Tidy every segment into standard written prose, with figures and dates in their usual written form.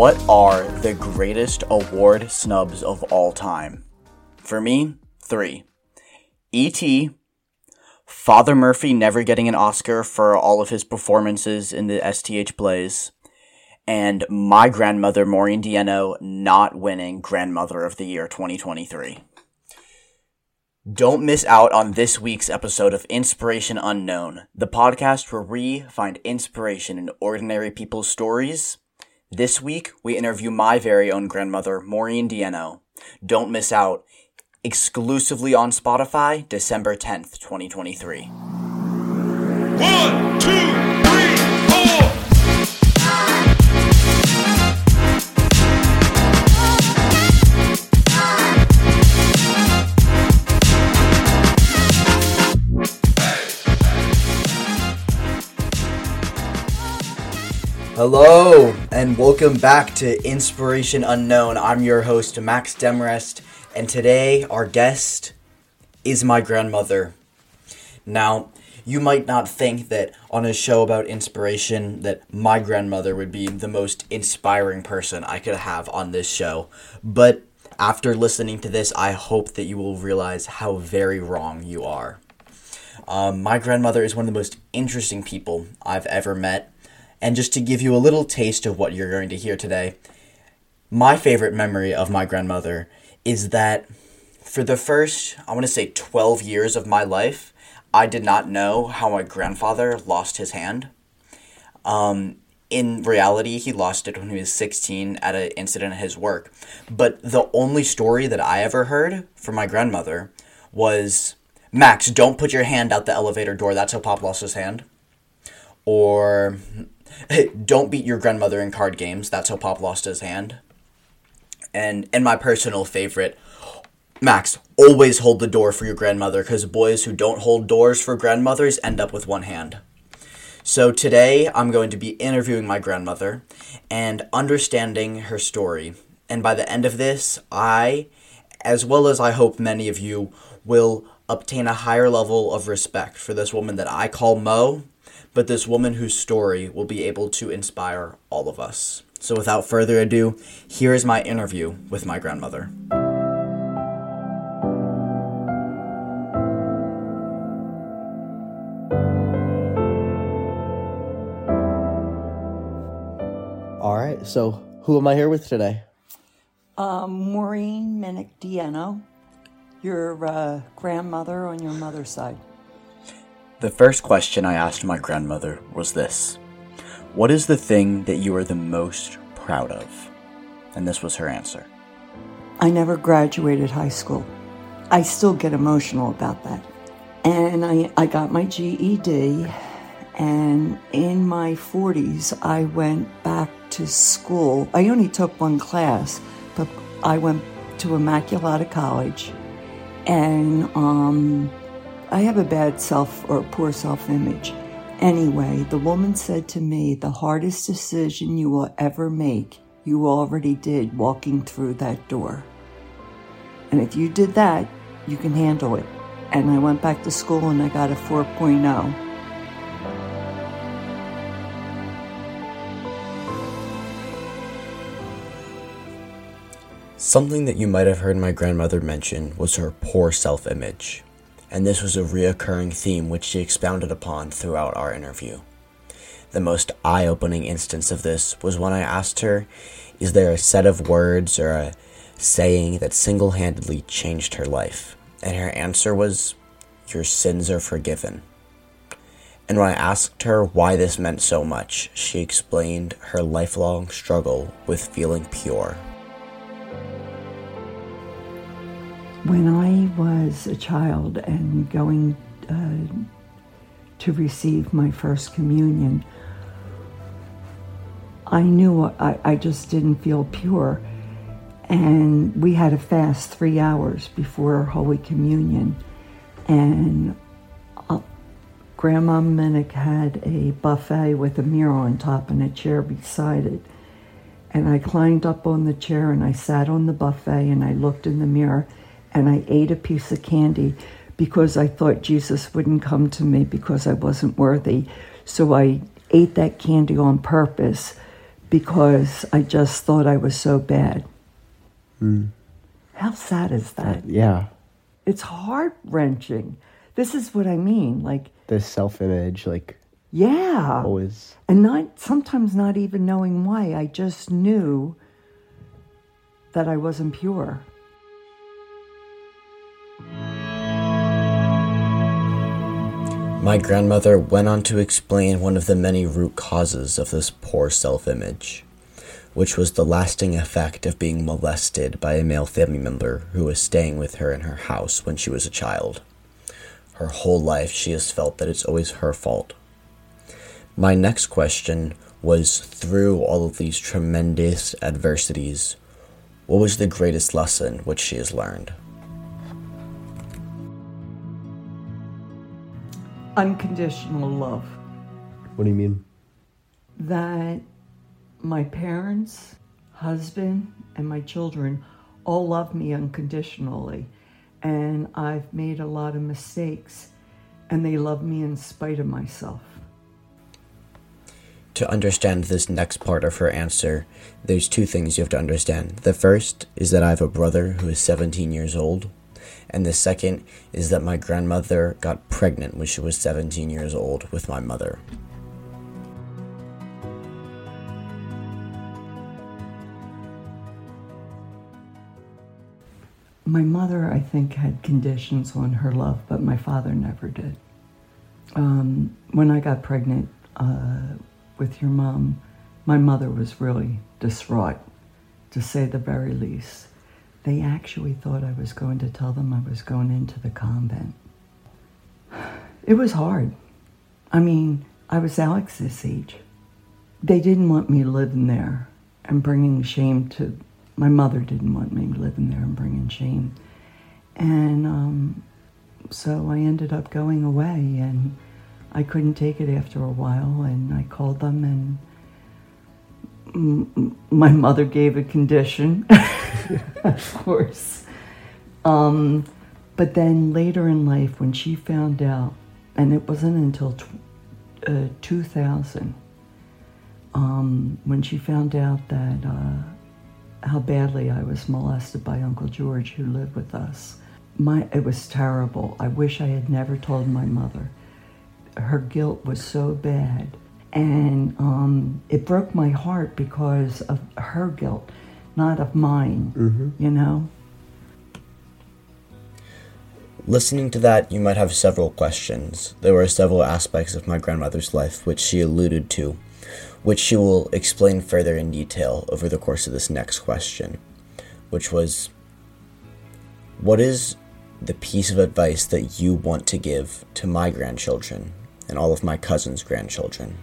What are the greatest award snubs of all time? For me, 3. E.T., Father Murphy never getting an Oscar for all of his performances in the STH plays, and my grandmother, Maureen Dieno, not winning Grandmother of the Year 2023. Don't miss out on this week's episode of Inspiration Unknown, the podcast where we find inspiration in ordinary people's stories. This week, we interview my very own grandmother, Maureen Dieno. Don't miss out. Exclusively on Spotify, December 10th, 2023. 1, 2, 3, 4. Hello, and welcome back to Inspiration Unknown. I'm your host, Max Demarest, and today our guest is my grandmother. Now, you might not think that on a show about inspiration that my grandmother would be the most inspiring person I could have on this show, but after listening to this, I hope that you will realize how very wrong you are. My grandmother is one of the most interesting people I've ever met. And just to give you a little taste of what you're going to hear today, my favorite memory of my grandmother is that for the first, 12 years of my life, I did not know how my grandfather lost his hand. In reality, he lost it when he was 16 at an incident at his work. But the only story that I ever heard from my grandmother was, Max, don't put your hand out the elevator door, that's how Pop lost his hand. Or, don't beat your grandmother in card games, that's how Pop lost his hand. And my personal favorite, Max, always hold the door for your grandmother, because boys who don't hold doors for grandmothers end up with one hand. So today, I'm going to be interviewing my grandmother and understanding her story. And by the end of this, I, as well as I hope many of you, will obtain a higher level of respect for this woman that I call Mo, but this woman whose story will be able to inspire all of us. So without further ado, here is my interview with my grandmother. All right, so who am I here with today? Maureen Minnick Dieno, your grandmother on your mother's side. The first question I asked my grandmother was this: what is the thing that you are the most proud of? And this was her answer. I never graduated high school. I still get emotional about that. And I got my GED, and in my 40s, I went back to school. I only took one class, but I went to Immaculata College, and I have a poor self-image. Anyway, the woman said to me, the hardest decision you will ever make, you already did walking through that door. And if you did that, you can handle it. And I went back to school and I got a 4.0. Something that you might have heard my grandmother mention was her poor self-image. And this was a reoccurring theme which she expounded upon throughout our interview. The most eye-opening instance of this was when I asked her, is there a set of words or a saying that single-handedly changed her life? And her answer was, your sins are forgiven. And when I asked her why this meant so much, she explained her lifelong struggle with feeling pure. When I was a child and going to receive my first communion, I knew I just didn't feel pure. And we had to fast 3 hours before Holy Communion. And Grandma Minnick had a buffet with a mirror on top and a chair beside it. And I climbed up on the chair and I sat on the buffet and I looked in the mirror and I ate a piece of candy because I thought Jesus wouldn't come to me because I wasn't worthy. So I ate that candy on purpose because I just thought I was so bad. How sad is that? Yeah. It's heart-wrenching. This is what I mean. Like, This self-image, like, yeah. always. And sometimes not even knowing why. I just knew that I wasn't pure. My grandmother went on to explain one of the many root causes of this poor self-image, which was the lasting effect of being molested by a male family member who was staying with her in her house when she was a child. Her whole life she has felt that it's always her fault. My next question was, through all of these tremendous adversities, what was the greatest lesson which she has learned? Unconditional love. What do you mean? That my parents, husband, and my children all love me unconditionally. And I've made a lot of mistakes, and they love me in spite of myself. To understand this next part of her answer, there's two things you have to understand. The first is that I have a brother who is 17 years old, and the second is that my grandmother got pregnant when she was 17 years old with my mother. My mother, I think, had conditions on her love, but my father never did. When I got pregnant with your mom, my mother was really distraught, to say the very least. They actually thought I was going to tell them I was going into the convent. It was hard. I mean, I was Alex's age. They didn't want me living there and bringing shame to... My mother didn't want me living there and bringing shame. And so I ended up going away, and I couldn't take it after a while, and I called them, and my mother gave a condition, of course. But then later in life, when she found out, and it wasn't until 2000, when she found out that how badly I was molested by Uncle George, who lived with us, it was terrible. I wish I had never told my mother. Her guilt was so bad. And it broke my heart because of her guilt, not of mine, you know? Listening to that, you might have several questions. There were several aspects of my grandmother's life which she alluded to, which she will explain further in detail over the course of this next question, which was, what is the piece of advice that you want to give to my grandchildren and all of my cousins' grandchildren?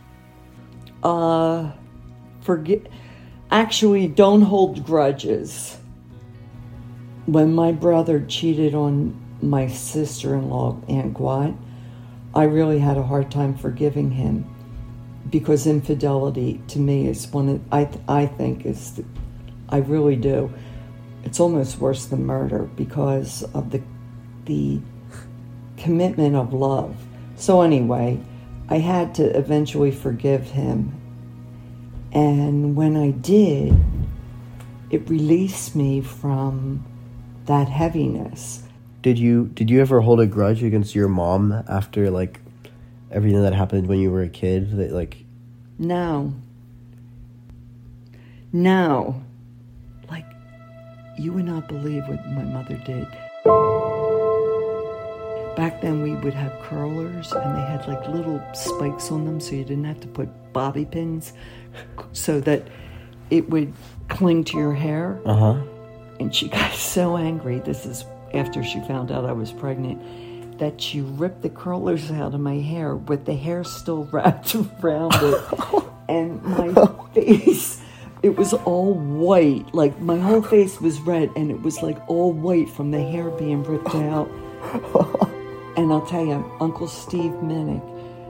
Actually, don't hold grudges. When my brother cheated on my sister-in-law, Aunt Gwat, I really had a hard time forgiving him, because infidelity to me is one of, I think is, I really do. It's almost worse than murder because of the commitment of love. So anyway, I had to eventually forgive him. And when I did, it released me from that heaviness. Did you ever hold a grudge against your mom after, like, everything that happened when you were a kid? That, like... No. Like, you would not believe what my mother did. Back then we would have curlers, and they had like little spikes on them, so you didn't have to put bobby pins, so that it would cling to your hair. And she got so angry, this is after she found out I was pregnant, that she ripped the curlers out of my hair with the hair still wrapped around it. And my face, it was all white. Like, my whole face was red, and it was like all white from the hair being ripped out. And I'll tell you, Uncle Steve Minnick,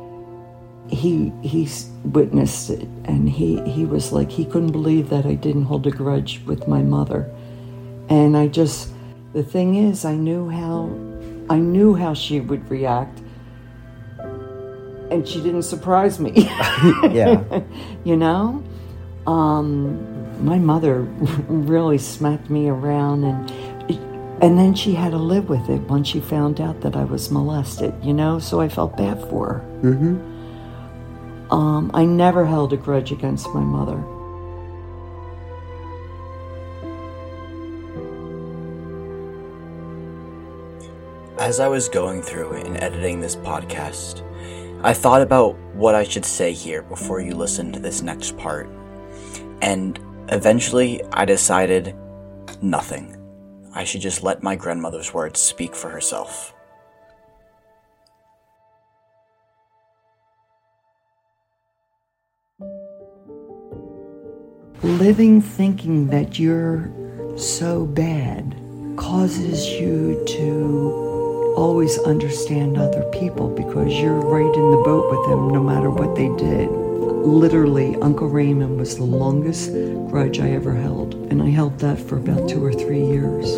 he's witnessed it, and he was like, he couldn't believe that I didn't hold a grudge with my mother. And the thing is, I knew how she would react, and she didn't surprise me. Yeah. You know? My mother really smacked me around, and then she had to live with it once she found out that I was molested, so I felt bad for her. I never held a grudge against my mother. As I was going through and editing this podcast, I thought about what I should say here before you listen to this next part. And eventually I decided nothing. I should just let my grandmother's words speak for herself. Living thinking that you're so bad causes you to always understand other people because you're right in the boat with them no matter what they did. Literally, Uncle Raymond was the longest grudge I ever held, and I held that for about 2 or 3 years.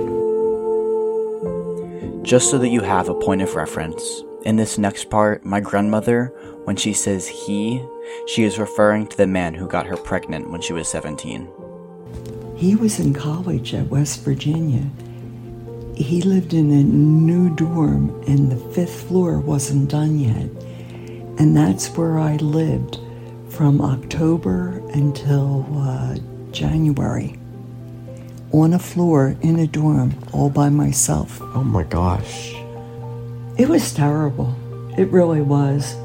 Just so that you have a point of reference, in this next part, my grandmother, when she says he, she is referring to the man who got her pregnant when she was 17. He was in college at West Virginia. He lived in a new dorm, and the 5th floor wasn't done yet. And that's where I lived from October until January. On a floor in a dorm, all by myself. Oh my gosh. It was terrible. It really was.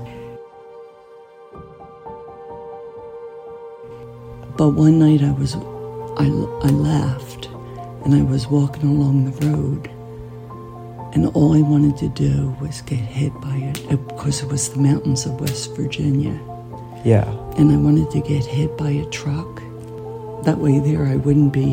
But one night I laughed, and I was walking along the road, and all I wanted to do was get hit by it, because it was the mountains of West Virginia. Yeah. And I wanted to get hit by a truck. That way there I wouldn't be,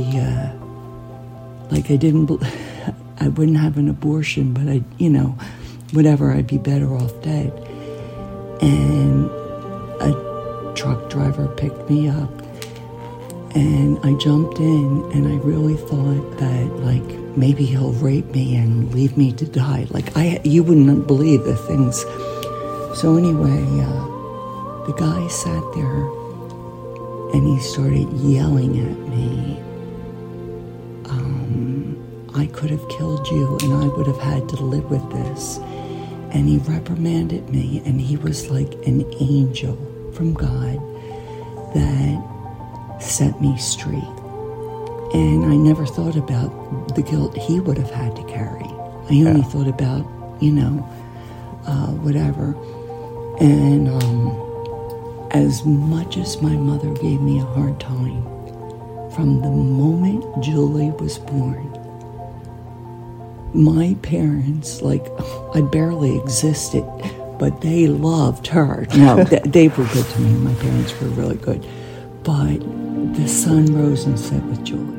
I wouldn't have an abortion, but whatever, I'd be better off dead. And a truck driver picked me up, and I jumped in, and I really thought that, maybe he'll rape me and leave me to die. You wouldn't believe the things. So anyway, the guy sat there, and he started yelling at me. I could have killed you, and I would have had to live with this. And he reprimanded me, and he was like an angel from God that set me straight. And I never thought about the guilt he would have had to carry. I only thought about, whatever. And as much as my mother gave me a hard time, from the moment Julie was born, my parents, I barely existed, but they loved her. No, they were good to me. My parents were really good. But the sun rose and set with Julie.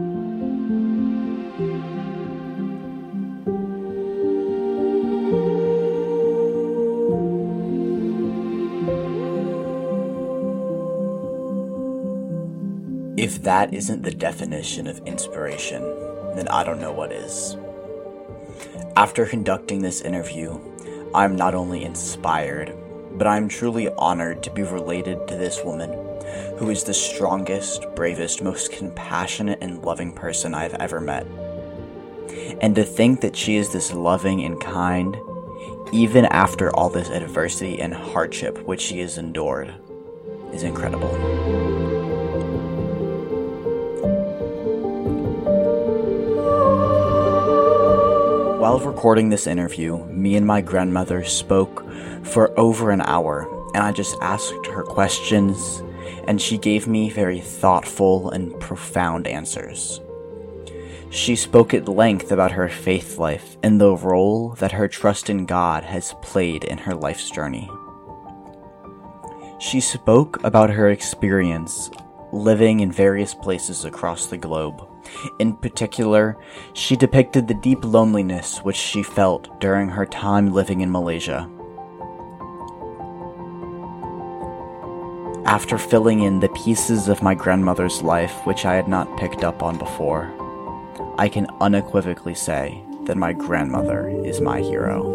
If that isn't the definition of inspiration, then I don't know what is. After conducting this interview, I'm not only inspired, but I'm truly honored to be related to this woman, who is the strongest, bravest, most compassionate and loving person I've ever met. And to think that she is this loving and kind, even after all this adversity and hardship which she has endured, is incredible. While recording this interview, me and my grandmother spoke for over an hour, and I just asked her questions, and she gave me very thoughtful and profound answers. She spoke at length about her faith life and the role that her trust in God has played in her life's journey. She spoke about her experience living in various places across the globe. In particular, she depicted the deep loneliness which she felt during her time living in Malaysia. After filling in the pieces of my grandmother's life which I had not picked up on before, I can unequivocally say that my grandmother is my hero.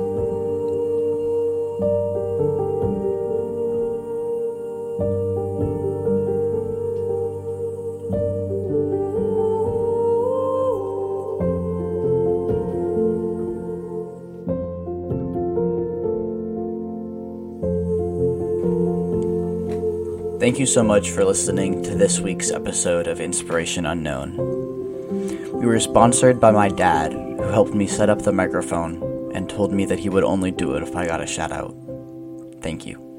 Thank you so much for listening to this week's episode of Inspiration Unknown. We were sponsored by my dad, who helped me set up the microphone and told me that he would only do it if I got a shout out. Thank you.